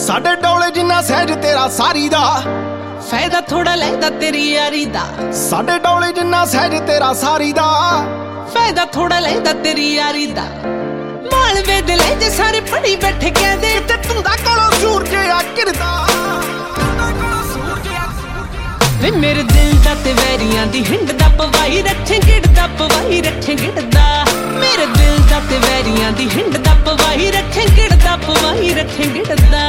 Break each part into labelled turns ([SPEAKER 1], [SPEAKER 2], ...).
[SPEAKER 1] ਸਾਡੇ ਡੋਲੇ ਜਿੰਨਾ ਸਹਿਜ ਤੇਰਾ ਸਾਰੀ ਦਾ
[SPEAKER 2] ਫਾਇਦਾ ਥੋੜਾ ਲੈਦਾ ਤੇਰੀ ਯਾਰੀ ਦਾ।
[SPEAKER 1] ਸਾਡੇ ਡੋਲੇ ਜਿੰਨਾ ਸਹਿਜ ਤੇਰਾ ਸਾਰੀ ਦਾ
[SPEAKER 2] ਫਾਇਦਾ ਥੋੜਾ ਲੈਦਾ ਤੇਰੀ ਯਾਰੀ ਦਾ। ਮਾਲਵੇ ਦੇ ਲੈ ਜੇ ਸਾਰੇ ਪੜੀ ਬੈਠੇ ਕਹਿੰਦੇ
[SPEAKER 1] ਤੇ ਧੁੰਦਾ ਕੋਲੋਂ ਸੂਰਜ ਆ ਕਿਰਦਾ।
[SPEAKER 2] ਵੇ ਮੇਰੇ ਦਿਲ ਦਾ ਤੇ ਵੈਰੀਆਂ ਦੀ ਹਿੰਡ ਦਾ ਪਵਾਈ ਰੱਖੇ ਗਿੜਦਾ ਪਵਾਈ ਰੱਖੇ ਗਿੜਦਾ। ਮੇਰੇ ਦਿਲ ਦਾ ਤੇ ਵੈਰੀਆਂ ਦੀ ਹਿੰਡ ਦਾ ਪਵਾਈ ਰੱਖੇ ਗਿੜਦਾ ਪਵਾਈ ਰੱਖੇ ਗਿੜਦਾ।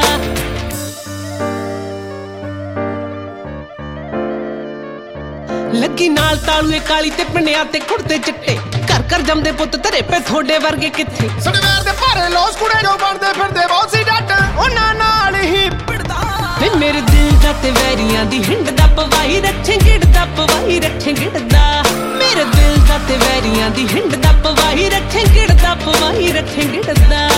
[SPEAKER 2] ਲੱਗੀ ਨਾਲ ਤਾਲੂਏ ਕਾਲੀ ਤੇ ਪਿੰਡਿਆਂ ਤੇ ਕੁੜਤੇ ਚਿੱਟੇ ਘਰ ਘਰ ਜੰਮਦੇ ਪੁੱਤ ਤੇਰੇ ਪੇ ਥੋੜੇ ਵਰਗੇ ਕਿੱਥੇ।
[SPEAKER 1] ਸੜਵੇਰ ਦੇ ਭਾਰੇ ਲੋਸ ਕੁੜੇ ਜੋ ਬਣਦੇ ਫਿਰਦੇ ਬਹੁਤ ਸੀ ਡੱਟ ਉਹਨਾਂ ਨਾਲ ਹੀ ਪਿੜਦਾ।
[SPEAKER 2] ਵੇ ਮੇਰੇ ਦਿਲ ਦਾ ਤੇ ਵੈਰੀਆਂ ਦੀ ਹਿੰਡ ਦਾ ਪਵਾਈ ਰੱਖੇ ਗਿੜਦਾ ਪਵਾਈ ਰੱਖੇ ਗਿੜਦਾ। ਮੇਰੇ ਦਿਲ ਦਾ ਤੇ ਵੈਰੀਆਂ ਦੀ ਹਿੰਡ ਦਾ ਪਵਾਈ ਰੱਖੇ ਗਿੜਦਾ ਪਵਾਈ ਰੱਖੇ ਗਿੜਦਾ।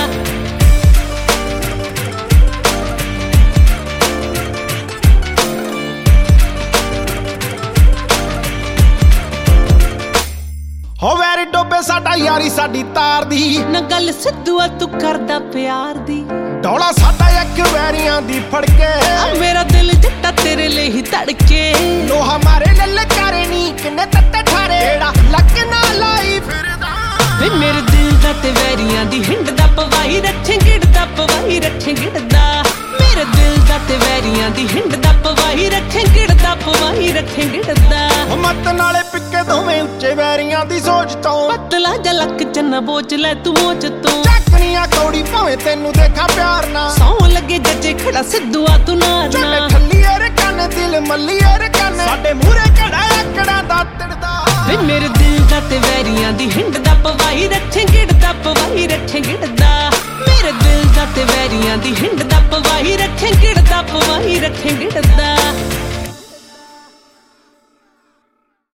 [SPEAKER 1] ਹੋ ਵੈਰੀ ਡੋਬੇ ਸਾਡਾ ਯਾਰੀ ਸਾਡੀ ਤਾਰ ਦੀ
[SPEAKER 2] ਨਾ ਗੱਲ ਸਿੱਧੂ ਆ ਤੂੰ ਕਰਦਾ ਪਿਆਰ ਦੀ।
[SPEAKER 1] ਡੋਲਾ ਸਾਡਾ ਇੱਕ ਵੈਰੀਆਂ ਦੀ ਫੜ ਕੇ
[SPEAKER 2] ਮੇਰਾ ਦਿਲ ਜੱਟਾ ਤੇਰੇ ਲਈ ਹੀ ਧੜਕੇ।
[SPEAKER 1] ਲੋਹਾ ਮਾਰੇ ਲੱਲੇ ਕਾਰੇ ਨੀ ਕਿੰਨੇ ਤੱਤੇ ਠਾਰੇ ਜਿਹੜਾ ਲੱਕ ਨਾ ਲਾਈ ਫਿਰਦਾ।
[SPEAKER 2] ਵੇ ਮੇਰੇ ਦਿਲ ਦਾ ਤੇ ਵੈਰੀਆਂ ਦੀ ਹਿੰਡ ਦਾ ਪਵਾਈ ਰੱਖੇ ਗਿੜਦਾ ਪਵਾਈ ਰੱਖੇ ਗਿੜਦਾ। ਮੇਰੇ ਦਿਲ ਦਾ ਤੇ ਵੈਰੀਆਂ ਦੀ ਹਿੰਡ ਦਾ ਪਵਾਈ ਰੱਖੇ ਗਿੜਦਾ ਪਵਾਈ ਰੱਖੇ ਗਿੜਦਾ।
[SPEAKER 1] ਮੱਤ ਨਾਲੇ ਪਿੱਕੇ ਦੋਵੇਂ ਉੱਚੇ ਵੈਰੀਆਂ ਦੀ ਸੋਚ ਤੋਂ
[SPEAKER 2] ਪਤਲਾ ਜਾ ਲੱਕ ਚੰਨਾ ਬੋਚ ਲੈ ਤੂੰ ਮੋਚ ਤੋਂ।
[SPEAKER 1] ਚੱਕਨੀਆਂ ਕੌੜੀ ਭਾਵੇਂ ਤੈਨੂੰ ਦੇਖਾਂ ਪਿਆਰ ਨਾ
[SPEAKER 2] ਸੌ ਲੱਗੇ ਜੱਜੇ ਖੜਾ ਸਿੱਧੂ ਆ ਤੂੰ ਨਾ ਨਾ।
[SPEAKER 1] ਠੱਲੀਏ ਰੇ ਕੰਨ ਦਿਲ ਮੱਲੀਏ ਰੇ ਕੰਨ ਸਾਡੇ ਮੂਹਰੇ ਘੜਾ ਆਕੜਾ ਦਾ ਤੜਦਾ।
[SPEAKER 2] ਵੇ ਮੇਰੇ ਦਿਲ ਦਾ ਤੇ ਵੈਰੀਆਂ ਦੀ ਹਿੰਡ ਦਾ ਪਵਾਈ ਰੱਖੇ ਗਿੜਦਾ ਪਵਾਈ ਰੱਖੇ ਗਿੜਦਾ। ਮੇਰੇ ਦਿਲ ਦਾ ਤੇ ਵੈਰੀਆਂ ਦੀ ਹਿੰਡ ਦਾ ਪਵਾਈ ਰੱਖੇ ਗਿੜਦਾ ਪਵਾਈ ਰੱਖੇ ਗਿੜਦਾ।